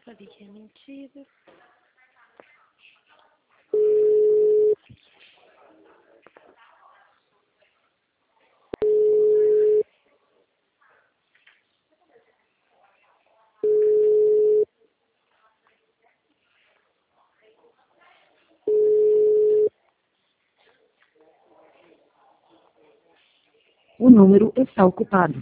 Sabia que é mentira. O número está ocupado.